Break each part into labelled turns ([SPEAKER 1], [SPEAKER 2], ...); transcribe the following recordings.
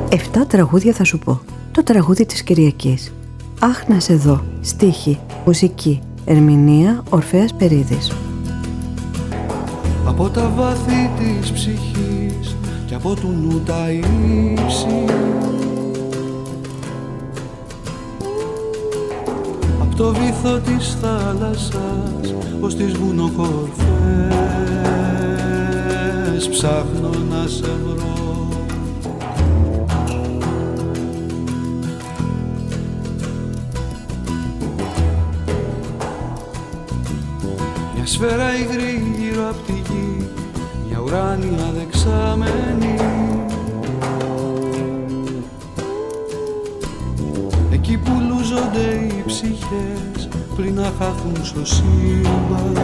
[SPEAKER 1] 7 τραγούδια θα σου πω. Το τραγούδι της Κυριακής. Αχ να σε δω. Στίχη, μουσική, ερμηνεία Ορφέας Περίδης.
[SPEAKER 2] Από τα βάθη της ψυχής και από του νου τα ύψη, απ' το βυθό της θάλασσας ως τις βουνοκορφές ψάχνω να σε βρω. Μια σφαίρα υγρή γύρω απ' τη γη, μια ουράνια δεξάμενη, εκεί που λούζονται οι ψυχές πριν να χαθούν στο σύμπαν.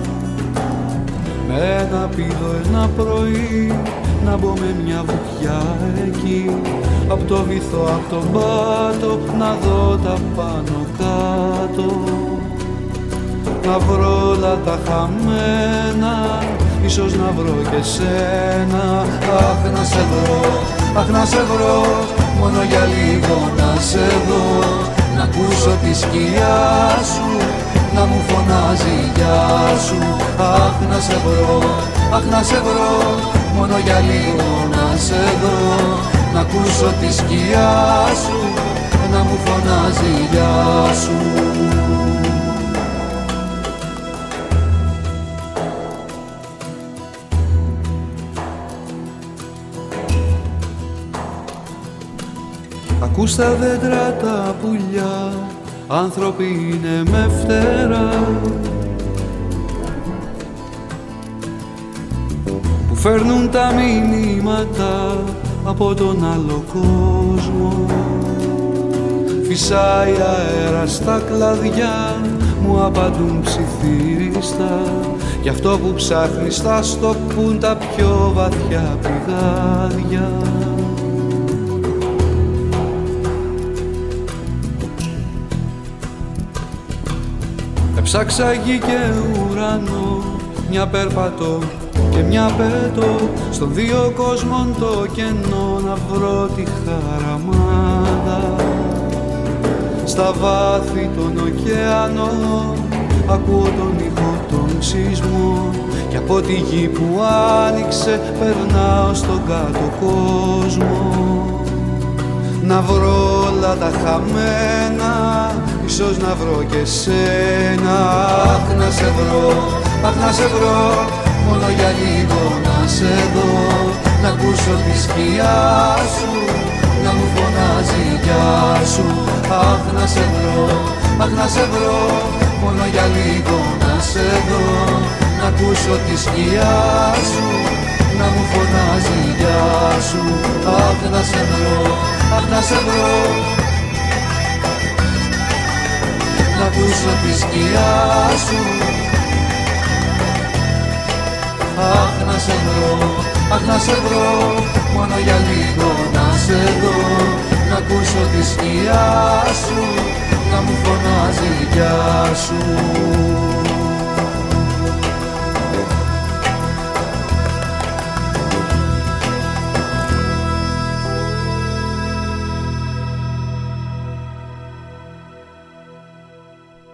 [SPEAKER 2] Με ένα πήδο ένα πρωί να μπω με μια βουτιά εκεί, απ' το βυθό, απ' τον πάτο να δω τα πάνω κάτω, να βρω όλα τα χαμένα, ίσως να βρω και σένα. Αχ να σε βρω, αχ να σε βρω, μόνο για λίγο να σε δω, να ακούσω τη σκιά σου, να μου φωνάζει γεια σου. Αχ να σε βρω, αχ να σε βρω, μόνο για λίγο να σε δω, να ακούσω τη σκιά σου, να μου φωνάζει γεια σου. Ακούς τα δέντρα τα πουλιά, άνθρωποι είναι με φτερά, που φέρνουν τα μηνύματα από τον άλλο κόσμο. Φυσάει αέρα στα κλαδιά, μου απαντούν ψιθύριστα, γι' αυτό που ψάχνεις θα στο πουν τα πιο βαθιά πηγάδια. Ψάξα γη και ουρανό, μια περπατώ και μια πέτω, στον δύο κόσμων το κενό να βρω τη χαραμάδα. Στα βάθη των ωκεανών ακούω τον ήχο των σεισμών, και από τη γη που άνοιξε περνάω στον κάτω κόσμο. Να βρω όλα τα χαμένα, ίσως να βρω και σένα. Αχ να σε βρω, αχ να σε βρω, μόνο για λίγο να σε δω, να ακούσω τη σκιά σου, να μου φωνάζει γεια σου. Αχ να σε βρω, αχ να σε βρω, μόνο για λίγο να σε δω, να ακούσω τη σκιά σου, να μου φωνάζει γεια σου. Αχ να σε βρω, αχ να σε βρω, να ακούσω τη σκιά σου. Αχ να σε βρω, αχ να σε βρω, μόνο για λίγο να σε δω, να ακούσω τη σκιά σου, να μου φωνάζει γεια σου.